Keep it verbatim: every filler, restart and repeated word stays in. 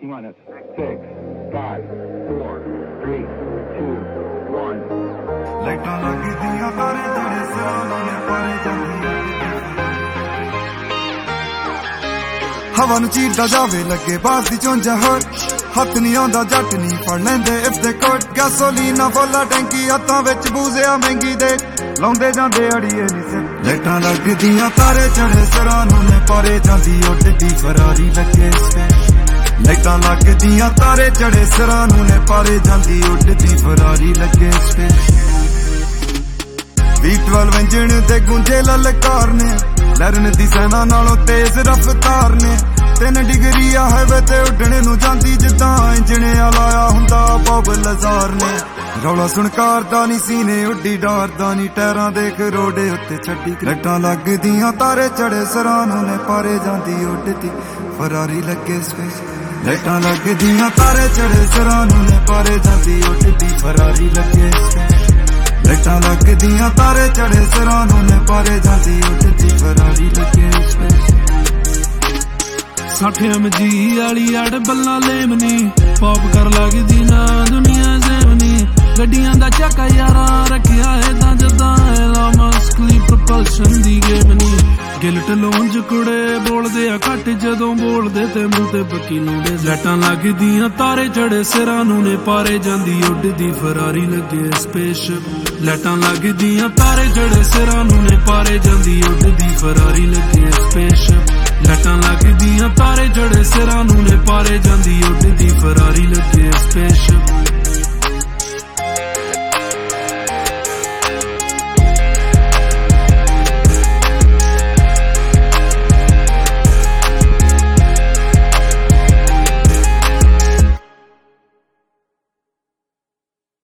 minus six, five, four, three, two, one. ਲਾਈਟਾਂ ਲੱਗਦੀਆਂ ਤਾਰੇ ਜਿਹੜੇ ਸਿਰਾਂ ਨੇ ਪਾਰੇ ਜਾਂਦੀਆਂ ਹਵਾ ਨੂੰ ਚੀਰਦਾ ਜਾਵੇ ਲੱਗੇ ਬਾਸ ਦੀ ਚੁੰਝਾ ਹੋਰ ਹੱਥ ਨਹੀਂ ਆਉਂਦਾ ਜੱਟ ਨਹੀਂ ਫੜ ਲੈਂਦੇ ਇਫ ਦੇ ਕੋਟ ਗੈਸੋਲੀਨਾ ਫੁੱਲਾ ਟੈਂਕੀ ਹੱਥਾਂ ਵਿੱਚ ਬੂਜ਼ਿਆ ਮਹਿੰਗੀ ਦੇ ਲਾਉਂਦੇ ਜਾਂਦੇ ਅੜੀਏ ਨੀ ਸਿਰ ਲਾਈਟਾਂ ਲੱਗਦੀਆਂ ਤਾਰੇ ਚੜੇ ਸਿਰਾਂ ਨੂੰ ਨੇ ਪਾਰੇ ਜਾਂਦੀ ਉੱਡਦੀ ਫਰਾਰੀ ਲੱਗੇ ਲਾਈਟਾਂ ਲੱਗਦੀਆਂ ਤਾਰੇ ਚੜੇ ਸਿਰਾਂ ਨੂੰ ਨੇ ਪਾਰੇ ਜਾਂਦੀ ਉੱਡਦੀ ਫਰਾਰੀ ਲੱਗੇ ਵੀ ਬਾਰਾਂ ਇੰਜਣ ਤੇ ਗੁੰਜੇ ਲਲਕਾਰ ਨੇ ਲਰਨ ਦੀ ਸੈਨਾ ਨਾਲੋਂ ਤੇਜ਼ ਰਫ਼ਤਾਰ ਨੇ ਤਿੰਨ ਡਿਗਰੀ ਆ ਹਾਈਵੇ ਤੇ ਉੱਡਣੇ ਨੂੰ ਜਾਂਦੀ ਜਿੱਦਾਂ ਇੰਜਣਿਆ ਲਾਇਆ ਹੁੰਦਾ ਬਬ ਲਜ਼ਾਰ ਨੇ ਰੌਲਾ ਸੁਣਕਾਰ ਦਾ ਨੀ ਸੀਨੇ ਉੱਡੀ ਡਾਰਦਾ ਨੀ ਟਾਇਰਾਂ ਦੇਖ ਰੋਡੇ ਉੱਤੇ ਛੱਡੀ ਲਾਈਟਾਂ ਲੱਗਦੀਆਂ ਤਾਰੇ ਚੜੇ ਸਿਰਾਂ ਨੂੰ ਨੇ ਪਾਰੇ ਜਾਂਦੀ ਉੱਡਦੀ ਫਰਾਰੀ ਲੱਗੇ ਸਪੇਸ ਲਾਈਟਾਂ ਲੱਗਦੀਆਂ ਤਾਰੇ ਚੜੇ ਸਿਰਾਂ ਨੂੰ ਨੇ ਪਾਰੇ ਜਾਂਦੀ ਉੱਡਦੀ ਫਰਾਰੀ ਲੱਗੇ ਲਾਈਟਾਂ ਲੱਗਦੀਆਂ ਤਾਰੇ ਚੜੇ ਸਿਰਾਂ ਨੂੰ ਨੇ ਪਾਰੇ ਜਾਂਦੀ ਉੱਡਦੀ ਫਰਾਰੀ ਲੱਗੇ ਸੱਠ ਐਮ ਜੀ ਵਾਲੀ ਅੜ ਬੱਲਾ ਲੇਮਨੀ ਪੌਪ ਕਰ ਲੱਗਦੀ ਨਾ ਦੁਨੀਆ ਜ਼ੇਮਨੀ ਗੱਡੀਆਂ ਦਾ ਚੱਕਾ ਯਾਰਾਂ ਰੱਖਿਆ ਏਦਾਂ ਜਦਾਂ ਐਲਾ ਮਸਕਲੀ ਪ੍ਰੋਪਲਸ਼ਨ ਦੀ ਗੇਮ ਨੀ ਗਿਲਟ ਲੋਂਜ ਕੁੜੇ ਬੋਲਦੇ ਆ ਘੱਟ ਜਦੋਂ ਬੋਲਦੇ ਤੇ ਮੂੰਹ ਤੇ ਬੱਕੀ ਲਾਉਂਦੇ ਲਾਈਟਾਂ ਲੱਗਦੀਆਂ ਤਾਰੇ ਚੜੇ ਸਿਰਾਂ ਨੂੰ ਨੇ ਪਾਰੇ ਜਾਂਦੀ ਉੱਡਦੀ ਫਰਾਰੀ ਲੱਗੇ ਸਪੇਸਸ਼ਿਪ ਲਾਈਟਾਂ ਲੱਗਦੀਆਂ ਤਾਰੇ ਚੜੇ ਸਿਰਾਂ ਨੂੰ ਨੇ ਪਾਰੇ ਜਾਂਦੀ ਉੱਡਦੀ ਫਰਾਰੀ ਲੱਗੇ ਸਪੇਸਸ਼ਿਪ ਲਾਈਟਾਂ ਲੱਗਦੀਆਂ ਤਾਰੇ ਚੜੇ ਸਿਰਾਂ ਨੂੰ ਨੇ ਪਾਰੇ ਜਾਂਦੀ ਉੱਡਦੀ ਫਰਾਰੀ ਲੱਗੇ ਸਪੇਸਸ਼ਿਪ